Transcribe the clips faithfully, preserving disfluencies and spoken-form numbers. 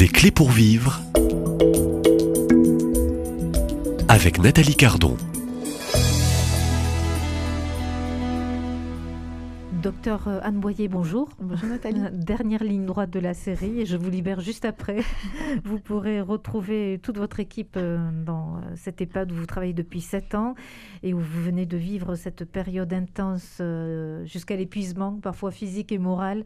Des clés pour vivre avec Nathalie Cardon. Docteur Anne Boyer, bonjour. Bonjour Nathalie. Dernière ligne droite de la série et je vous libère juste après. Vous pourrez retrouver toute votre équipe dans cette EHPAD où vous travaillez depuis sept ans et où vous venez de vivre cette période intense jusqu'à l'épuisement, parfois physique et moral,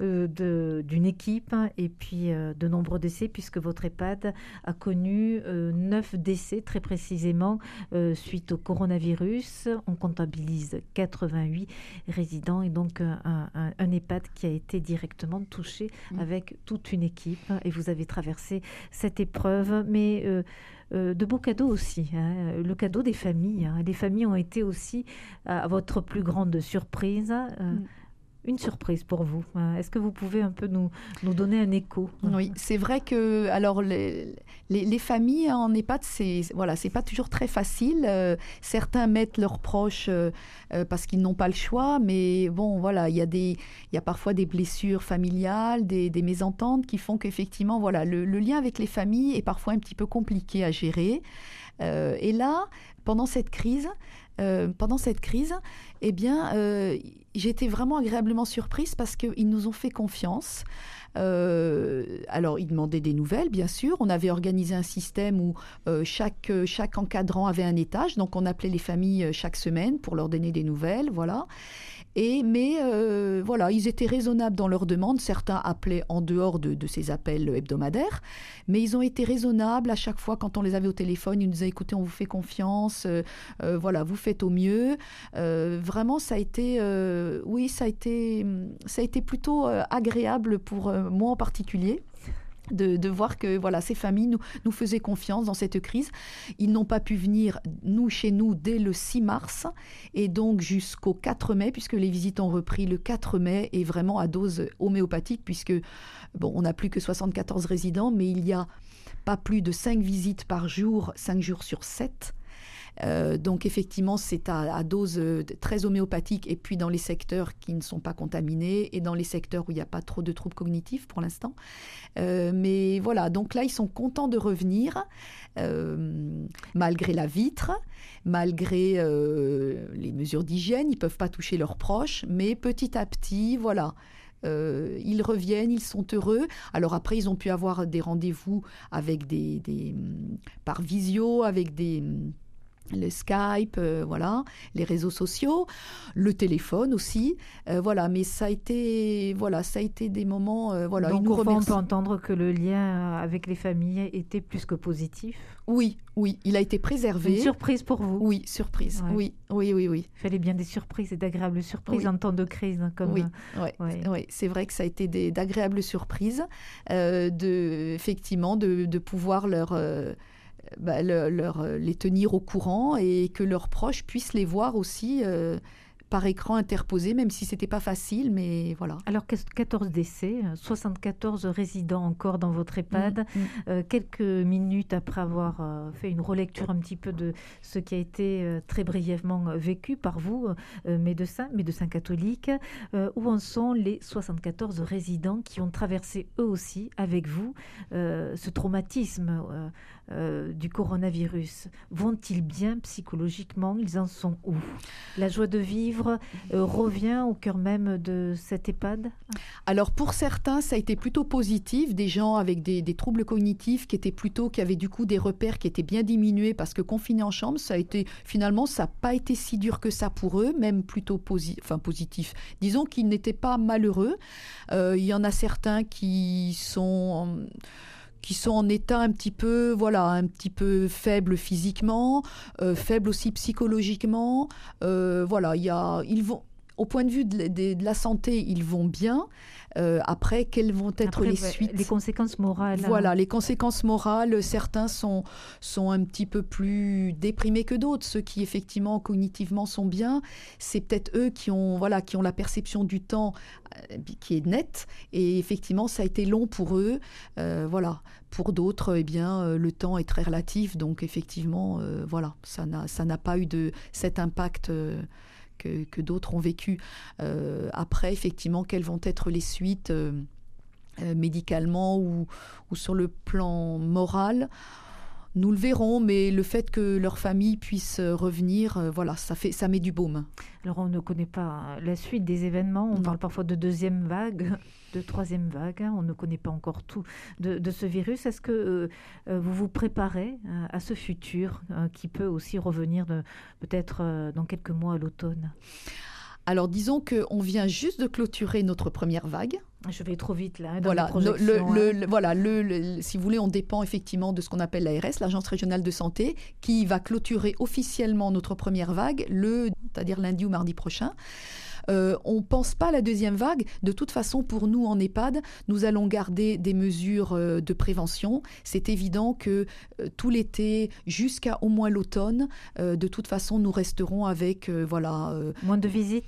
de, d'une équipe et puis de nombreux décès puisque votre EHPAD a connu neuf décès très précisément suite au coronavirus. On comptabilise quatre-vingt-huit résidents et donc Donc un, un, un EHPAD qui a été directement touché mmh. avec toute une équipe et vous avez traversé cette épreuve, mais euh, euh, de beaux cadeaux aussi, hein. Le cadeau des familles, hein. Les familles ont été aussi à votre plus grande surprise. Euh, mmh. Une surprise pour vous. Est-ce que vous pouvez un peu nous, nous donner un écho? Oui, c'est vrai que alors les, les, les familles en EHPAD, c'est voilà, c'est pas toujours très facile. Euh, certains mettent leurs proches euh, euh, parce qu'ils n'ont pas le choix, mais bon, voilà, il y a des, il y a parfois des blessures familiales, des, des mésententes qui font qu'effectivement, voilà, le, le lien avec les familles est parfois un petit peu compliqué à gérer. Euh, et là, pendant cette crise, euh, pendant cette crise, eh bien, euh, j'étais vraiment agréablement surprise parce qu'ils nous ont fait confiance. Euh, alors, ils demandaient des nouvelles, bien sûr. On avait organisé un système où euh, chaque, chaque encadrant avait un étage. Donc, on appelait les familles chaque semaine pour leur donner des nouvelles, voilà. Et, mais euh, voilà, ils étaient raisonnables dans leurs demandes. Certains appelaient en dehors de, de ces appels hebdomadaires, mais ils ont été raisonnables à chaque fois quand on les avait au téléphone. Ils nous disaient, écoutez, on vous fait confiance, euh, euh, voilà, vous faites au mieux. Euh, vraiment, ça a été, euh, oui, ça a été, ça a été plutôt euh, agréable pour euh, moi en particulier. De, de voir que voilà, ces familles nous, nous faisaient confiance dans cette crise. Ils n'ont pas pu venir nous, chez nous dès le six mars et donc jusqu'au quatre mai, puisque les visites ont repris le quatre mai et vraiment à dose homéopathique, puisque bon, on n'a plus que soixante-quatorze résidents, mais il y a pas plus de cinq visites par jour, cinq jours sur sept. Euh, donc effectivement c'est à, à dose très homéopathique et puis dans les secteurs qui ne sont pas contaminés et dans les secteurs où il n'y a pas trop de troubles cognitifs pour l'instant, euh, mais voilà, donc là ils sont contents de revenir euh, malgré la vitre, malgré euh, les mesures d'hygiène. Ils ne peuvent pas toucher leurs proches, mais petit à petit voilà, Euh, ils reviennent, ils sont heureux. Alors après, ils ont pu avoir des rendez-vous avec des, des, par visio, avec des... le Skype, euh, voilà, les réseaux sociaux, le téléphone aussi, euh, voilà. Mais ça a été, voilà, ça a été des moments, euh, voilà. Donc, ils nous au fond, remercient. on peut entendre que le lien avec les familles était plus que positif. Oui, oui, il a été préservé. Une surprise pour vous. Oui, surprise. Ouais. Oui, oui, oui, oui. Il fallait bien des surprises et d'agréables surprises oui. en temps de crise, hein, comme. Oui, ouais, ouais. Ouais. C'est vrai que ça a été des, d'agréables surprises, euh, de, effectivement, de, de pouvoir leur euh, Bah, leur, leur, les tenir au courant et que leurs proches puissent les voir aussi euh, par écran interposé, même si ce n'était pas facile, mais voilà. Alors, quatorze décès, soixante-quatorze résidents encore dans votre EHPAD. Mmh, mmh. Euh, quelques minutes après avoir euh, fait une relecture un petit peu de ce qui a été euh, très brièvement vécu par vous, euh, médecins, médecins catholiques, euh, où en sont les soixante-quatorze résidents qui ont traversé eux aussi, avec vous, euh, ce traumatisme euh, euh, du coronavirus? Vont-ils bien psychologiquement? Ils en sont où? La joie de vivre Euh, revient au cœur même de cette EHPAD? Alors pour certains, ça a été plutôt positif, des gens avec des, des troubles cognitifs qui étaient plutôt, qui avaient du coup des repères qui étaient bien diminués parce que confinés en chambre, ça a été, finalement, ça n'a pas été si dur que ça pour eux, même plutôt posi- enfin, positif. Disons qu'ils n'étaient pas malheureux. Euh, il y en a certains qui sont... qui sont en état un petit peu, voilà, un petit peu faible physiquement, euh, faible aussi psychologiquement. Euh, voilà, il y a, ils vont, au point de vue de, de, de la santé, ils vont bien. Euh, après, quelles vont être après, les bah, suites? Les conséquences morales. Voilà, hein. les conséquences morales, certains sont, sont un petit peu plus déprimés que d'autres. Ceux qui, effectivement, cognitivement sont bien, c'est peut-être eux qui ont, voilà, qui ont la perception du temps euh, qui est nette. Et effectivement, ça a été long pour eux. Euh, voilà. Pour d'autres, eh bien, euh, le temps est très relatif. Donc, effectivement, euh, voilà, ça n'a, ça n'a pas eu de, cet impact... Euh, Que, que d'autres ont vécu. Euh, après, effectivement, quelles vont être les suites euh, euh, médicalement ou, ou sur le plan moral. Nous le verrons, mais le fait que leur famille puisse revenir, euh, voilà, ça, fait, ça met du baume. Alors, on ne connaît pas la suite des événements. On Non. parle parfois de deuxième vague, de troisième vague. Hein. On ne connaît pas encore tout de, de ce virus. Est-ce que euh, vous vous préparez euh, à ce futur euh, qui peut aussi revenir de, peut-être euh, dans quelques mois à l'automne? Alors, disons qu'on vient juste de clôturer notre première vague. Je vais trop vite là, dans voilà, les projections, le, le, hein. le, voilà le, le, si vous voulez, on dépend effectivement de ce qu'on appelle l'A R S, l'Agence régionale de santé, qui va clôturer officiellement notre première vague, le, c'est-à-dire lundi ou mardi prochain. Euh, on ne pense pas à la deuxième vague. De toute façon, pour nous en EHPAD, nous allons garder des mesures euh, de prévention. C'est évident que euh, tout l'été, jusqu'à au moins l'automne, euh, de toute façon, nous resterons avec euh, voilà. Euh, Moins de visites.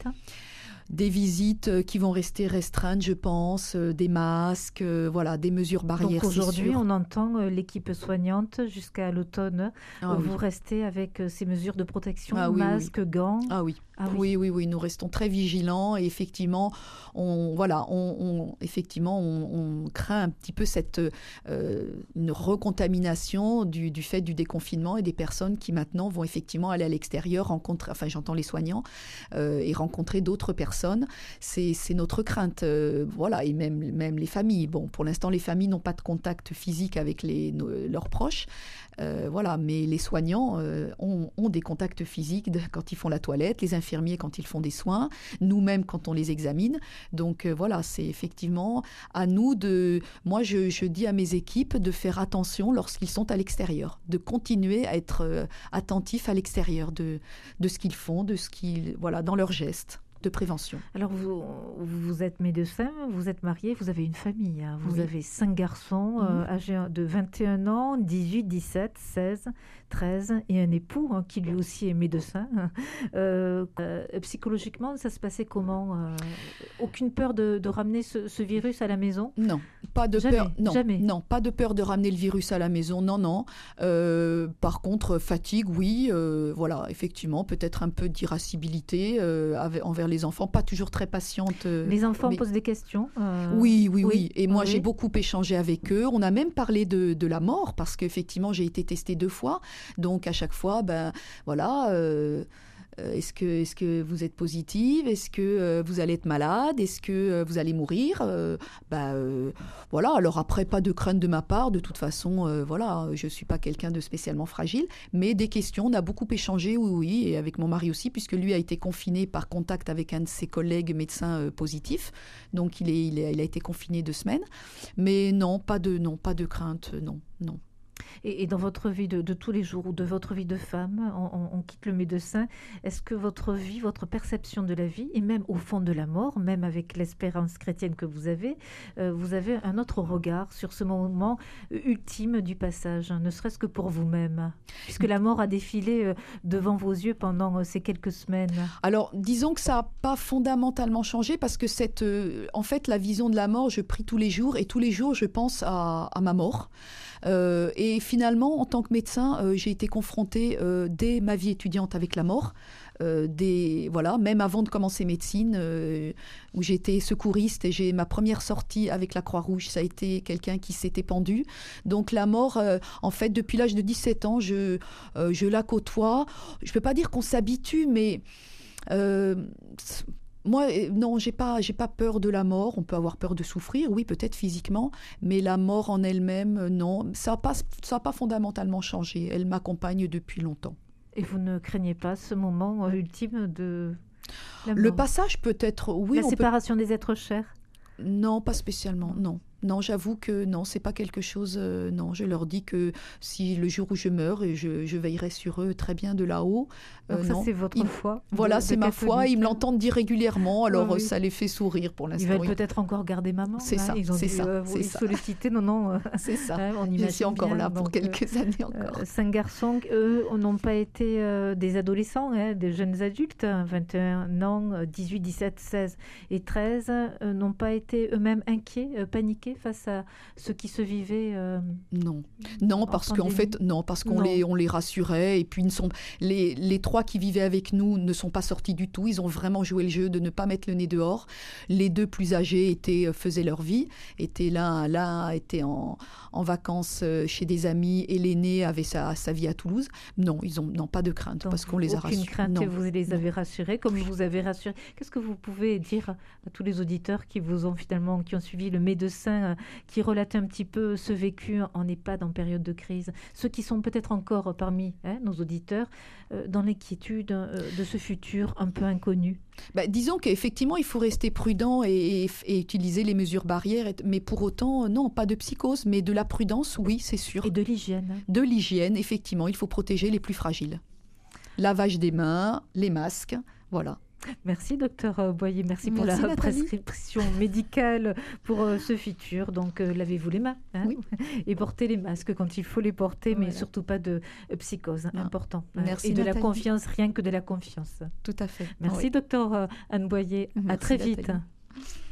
Des visites qui vont rester restreintes, je pense, euh, des masques, euh, voilà, des mesures barrières. Donc aujourd'hui, sûr. on entend euh, l'équipe soignante jusqu'à l'automne. Ah, euh, oui. Vous restez avec euh, ces mesures de protection, ah, oui, masques, oui. gants. Ah oui. Ah oui. oui, oui, oui, nous restons très vigilants et effectivement, on, voilà, on, on, effectivement, on, on craint un petit peu cette euh, une recontamination du, du fait du déconfinement et des personnes qui maintenant vont effectivement aller à l'extérieur, rencontrer, enfin j'entends les soignants, euh, et rencontrer d'autres personnes. C'est, c'est notre crainte, euh, voilà, et même, même les familles. Bon, pour l'instant, les familles n'ont pas de contact physique avec les, nos, leurs proches. Euh, voilà, mais les soignants euh, ont, ont des contacts physiques de, quand ils font la toilette, les infirmiers quand ils font des soins, nous-mêmes quand on les examine. Donc euh, voilà, c'est effectivement à nous de... Moi, je, je dis à mes équipes de faire attention lorsqu'ils sont à l'extérieur, de continuer à être euh, attentifs à l'extérieur de, de ce qu'ils font, de ce qu'ils... Voilà, dans leurs gestes de prévention. Alors, vous, vous êtes médecin, vous êtes marié, vous avez une famille. Hein. Vous oui. avez cinq garçons euh, mmh. âgés de vingt et un ans, dix-huit, dix-sept, seize, treize et un époux hein, qui lui aussi est médecin. Euh, euh, psychologiquement, ça se passait comment euh, Aucune peur de, de ramener ce, ce virus à la maison? Non, pas de jamais, peur. Non, jamais. non, pas de peur de ramener le virus à la maison. Non, non. Euh, par contre, fatigue, oui. Euh, voilà, effectivement, peut-être un peu d'irascibilité euh, avec, envers les enfants. Pas toujours très patiente. Euh, les enfants mais... posent des questions. Euh... Oui, oui, oui, oui. Et moi, oui. j'ai beaucoup échangé avec eux. On a même parlé de, de la mort parce qu'effectivement, j'ai été testée deux fois. Donc, à chaque fois, ben voilà. Euh, Est-ce que, est-ce que vous êtes positive? Est-ce que euh, vous allez être malade? Est-ce que euh, vous allez mourir? euh, bah, euh, Voilà, alors après, pas de crainte de ma part. De toute façon, euh, voilà, je ne suis pas quelqu'un de spécialement fragile. Mais des questions, on a beaucoup échangé, oui, oui, et avec mon mari aussi, puisque lui a été confiné par contact avec un de ses collègues médecins euh, positifs. Donc, il, est, il, est, il a été confiné deux semaines. Mais non, pas de, non, pas de crainte, non, non. Et, et dans votre vie de, de tous les jours ou de votre vie de femme, on, on, on quitte le médecin, est-ce que votre vie, votre perception de la vie, et même au fond de la mort, même avec l'espérance chrétienne que vous avez, euh, vous avez un autre regard sur ce moment ultime du passage, hein, ne serait-ce que pour vous-même, puisque la mort a défilé euh, devant vos yeux pendant euh, ces quelques semaines? Alors, disons que ça n'a pas fondamentalement changé, parce que cette, euh, en fait, la vision de la mort, je prie tous les jours, et tous les jours, je pense à, à ma mort. Euh, et finalement, en tant que médecin, euh, j'ai été confrontée euh, dès ma vie étudiante avec la mort. Euh, des, voilà, même avant de commencer médecine, euh, où j'étais secouriste et j'ai ma première sortie avec la Croix-Rouge, ça a été quelqu'un qui s'était pendu. Donc la mort, euh, en fait, depuis l'âge de dix-sept ans, je, euh, je la côtoie. Je ne peux pas dire qu'on s'habitue, mais... Euh, Moi, non, j'ai pas, j'ai pas peur de la mort. On peut avoir peur de souffrir, oui, peut-être physiquement, mais la mort en elle-même, non. Ça n'a pas, ça n'a pas fondamentalement changé. Elle m'accompagne depuis longtemps. Et vous ne craignez pas ce moment ultime de la mort? Le passage peut-être, oui. La on séparation peut... des êtres chers? Non, pas spécialement, non. Non, j'avoue que non, c'est pas quelque chose... Euh, non, je leur dis que si le jour où je meurs, je, je veillerai sur eux très bien de là-haut. Euh, Donc ça, non. c'est votre ils, foi? Voilà, de, c'est de ma catholique. foi. Ils me l'entendent dire régulièrement, alors oui, oui. ça les fait sourire pour l'instant. Ils veulent oui. peut-être encore garder maman. C'est hein, ça, ils ont c'est dû, ça. Euh, c'est vous ça. solliciter, non, non. C'est ça. Hein, on je suis encore bien, là pour donc, quelques euh, années encore. Euh, cinq garçons, eux, n'ont pas été euh, des adolescents, hein, des jeunes adultes, hein, vingt et un ans, dix-huit, dix-sept, seize et treize, euh, n'ont pas été eux-mêmes inquiets, euh, paniqués face à ce qui se vivait euh, Non, non, parce qu'en fait, non, parce qu'on les, on les rassurait, et puis ils ne sont, les, les trois qui vivaient avec nous ne sont pas sortis du tout. Ils ont vraiment joué le jeu de ne pas mettre le nez dehors. Les deux plus âgés étaient, faisaient leur vie, étaient là, là, étaient en, en vacances chez des amis, et l'aîné avait sa, sa vie à Toulouse. Non, ils n'ont pas de crainte. Donc, parce qu'on les a rassurés. Aucune crainte, non. et vous les avez rassurés, comme vous avez rassuré. Qu'est-ce que vous pouvez dire à tous les auditeurs qui vous ont finalement, qui ont suivi le médecin, qui relate un petit peu ce vécu en EHPAD en période de crise, ceux qui sont peut-être encore parmi hein, nos auditeurs euh, dans l'inquiétude euh, de ce futur un peu inconnu? Bah, disons qu'effectivement, il faut rester prudent et, et, et utiliser les mesures barrières, mais pour autant, non, pas de psychose, mais de la prudence, oui, c'est sûr. Et de l'hygiène. De l'hygiène, effectivement, il faut protéger les plus fragiles. Lavage des mains, les masques, voilà. Merci docteur Boyer, merci, merci pour la Nathalie. prescription médicale pour euh, ce futur. Donc euh, lavez-vous les mains hein, oui. et portez les masques quand il faut les porter, voilà. Mais surtout pas de euh, psychose, non. Important. Merci et de Nathalie. La confiance, rien que de la confiance. Tout à fait. Merci oui. docteur Anne Boyer, merci à très vite. Nathalie.